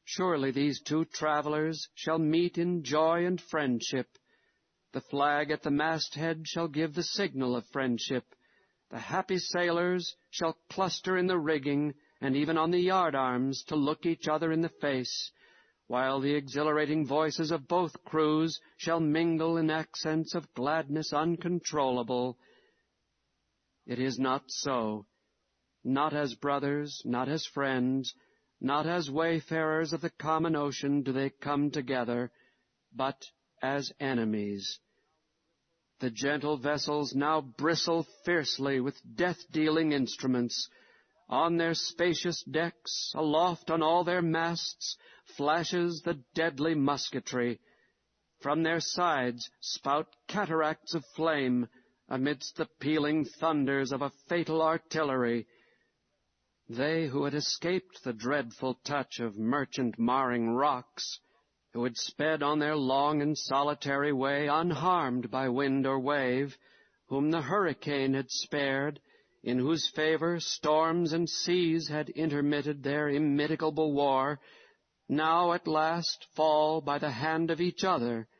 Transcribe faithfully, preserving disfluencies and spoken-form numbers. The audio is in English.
Surely these two travelers shall meet in joy and friendship. The flag at the masthead shall give the signal of friendship. The happy sailors shall cluster in the rigging and even on the yardarms to look each other in the face, while the exhilarating voices of both crews shall mingle in accents of gladness uncontrollable. It is not so. Not as brothers, not as friends, not as wayfarers of the common ocean do they come together, but as enemies. The gentle vessels now bristle fiercely with death-dealing instruments. On their spacious decks, aloft on all their masts, flashes the deadly musketry. From their sides spout cataracts of flame amidst the pealing thunders of a fatal artillery. They who had escaped the dreadful touch of merchant-marring rocks, who had sped on their long and solitary way unharmed by wind or wave, whom the hurricane had spared, in whose favor storms and seas had intermitted their immitigable war, now at last fall by the hand of each other,